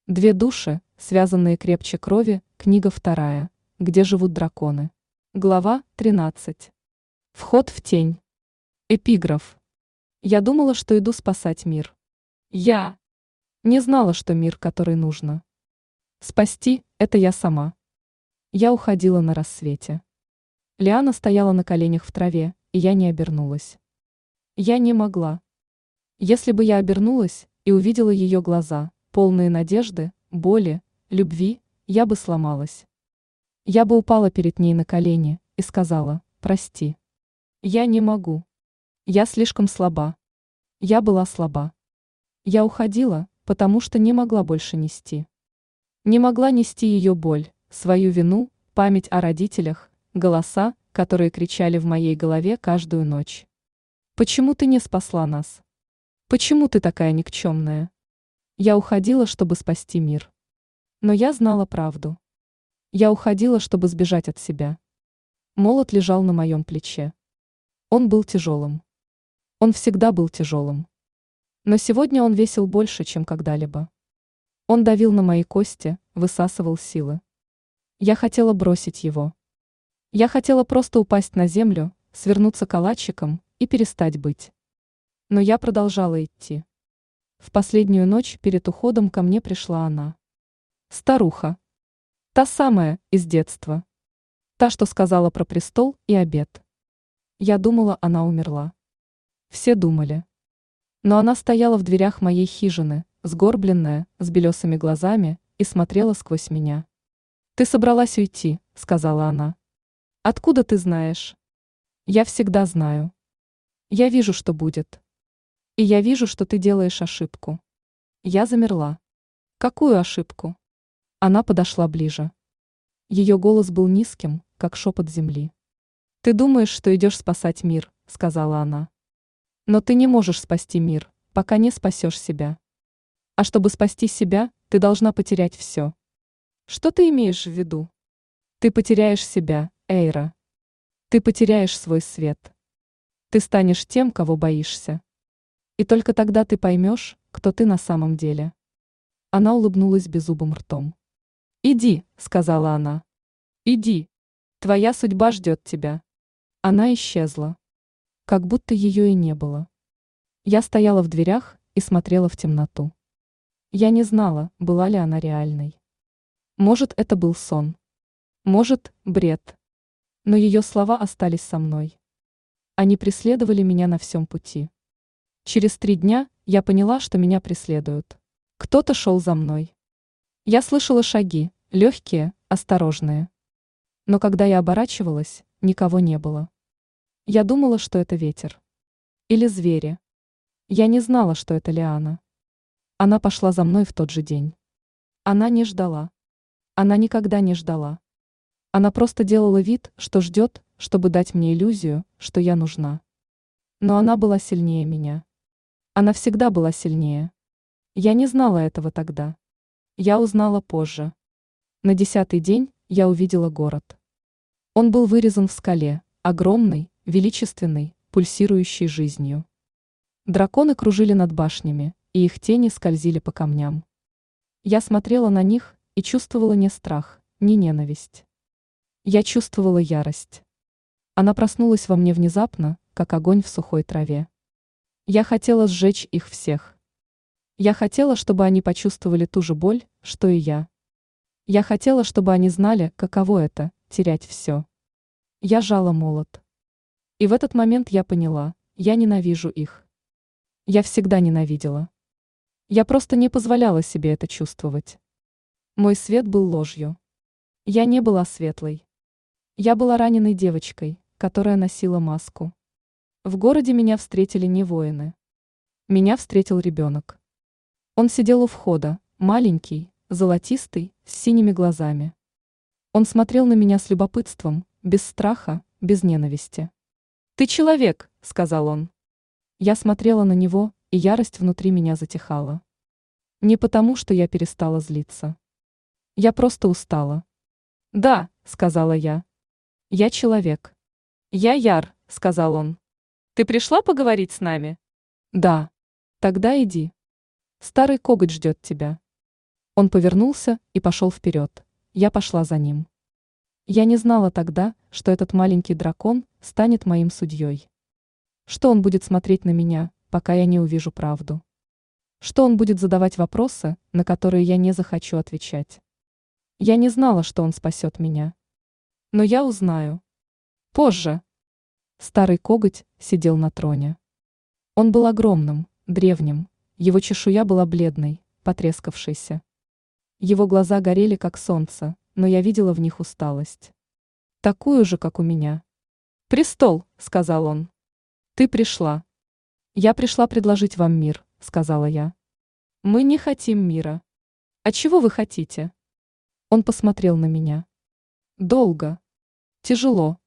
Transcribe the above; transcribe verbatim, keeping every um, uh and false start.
Две души, связанные крепче крови, книга вторая, где живут драконы. Глава тринадцать. Вход в тень. Эпиграф. Я думала, что иду спасать мир. Я не знала, что мир, который нужно спасти, это я сама. Я уходила на рассвете. Лиана стояла на коленях в траве, и я не обернулась. Я не могла. Если бы я обернулась и увидела ее глаза, полные надежды, боли, любви, я бы сломалась. Я бы упала перед ней на колени и сказала: «Прости. Я не могу. Я слишком слаба». Я была слаба. Я уходила, потому что не могла больше нести. Не могла нести ее боль, свою вину, память о родителях, голоса, которые кричали в моей голове каждую ночь. «Почему ты не спасла нас? Почему ты такая никчемная?» Я уходила, чтобы спасти мир. Но я знала правду. Я уходила, чтобы сбежать от себя. Молот лежал на моем плече. Он был тяжелым. Он всегда был тяжелым. Но сегодня он весил больше, чем когда-либо. Он давил на мои кости, высасывал силы. Я хотела бросить его. Я хотела просто упасть на землю, свернуться калачиком и перестать быть. Но я продолжала идти. В последнюю ночь перед уходом ко мне пришла она. Старуха. Та самая, из детства. Та, что сказала про престол и обет. Я думала, она умерла. Все думали. Но она стояла в дверях моей хижины, сгорбленная, с белесыми глазами, и смотрела сквозь меня. «Ты собралась уйти», — сказала она. «Откуда ты знаешь?» «Я всегда знаю. Я вижу, что будет. И я вижу, что ты делаешь ошибку». Я замерла. «Какую ошибку?» Она подошла ближе. Ее голос был низким, как шепот земли. «Ты думаешь, что идешь спасать мир», — сказала она. «Но ты не можешь спасти мир, пока не спасешь себя. А чтобы спасти себя, ты должна потерять все». «Что ты имеешь в виду?» «Ты потеряешь себя, Эйра. Ты потеряешь свой свет. Ты станешь тем, кого боишься. И только тогда ты поймешь, кто ты на самом деле». Она улыбнулась беззубым ртом. «Иди», — сказала она. «Иди. Твоя судьба ждет тебя». Она исчезла. Как будто ее и не было. Я стояла в дверях и смотрела в темноту. Я не знала, была ли она реальной. Может, это был сон. Может, бред. Но ее слова остались со мной. Они преследовали меня на всем пути. Через три дня я поняла, что меня преследуют. Кто-то шел за мной. Я слышала шаги, легкие, осторожные. Но когда я оборачивалась, никого не было. Я думала, что это ветер. Или звери. Я не знала, что это Лиана. Она пошла за мной в тот же день. Она не ждала. Она никогда не ждала. Она просто делала вид, что ждет, чтобы дать мне иллюзию, что я нужна. Но она была сильнее меня. Она всегда была сильнее. Я не знала этого тогда. Я узнала позже. На десятый день я увидела город. Он был вырезан в скале, огромный, величественный, пульсирующий жизнью. Драконы кружили над башнями, и их тени скользили по камням. Я смотрела на них и чувствовала не страх, не ненависть. Я чувствовала ярость. Она проснулась во мне внезапно, как огонь в сухой траве. Я хотела сжечь их всех. Я хотела, чтобы они почувствовали ту же боль, что и я. Я хотела, чтобы они знали, каково это – терять все. Я жала молот. И в этот момент я поняла, я ненавижу их. Я всегда ненавидела. Я просто не позволяла себе это чувствовать. Мой свет был ложью. Я не была светлой. Я была раненой девочкой, которая носила маску. В городе меня встретили не воины. Меня встретил ребенок. Он сидел у входа, маленький, золотистый, с синими глазами. Он смотрел на меня с любопытством, без страха, без ненависти. «Ты человек», — сказал он. Я смотрела на него, и ярость внутри меня затихала. Не потому, что я перестала злиться. Я просто устала. «Да», — сказала я. «Я человек». «Я Яр», — сказал он. «Ты пришла поговорить с нами?» «Да». «Тогда иди. Старый коготь ждет тебя». Он повернулся и пошел вперед. Я пошла за ним. Я не знала тогда, что этот маленький дракон станет моим судьей. Что он будет смотреть на меня, пока я не увижу правду? Что он будет задавать вопросы, на которые я не захочу отвечать? Я не знала, что он спасет меня. Но я узнаю. Позже. Старый коготь сидел на троне. Он был огромным, древним, его чешуя была бледной, потрескавшейся. Его глаза горели, как солнце, но я видела в них усталость. Такую же, как у меня. «Престол», — сказал он. «Ты пришла». «Я пришла предложить вам мир», — сказала я. «Мы не хотим мира». «А чего вы хотите?» Он посмотрел на меня. «Долго. Тяжело.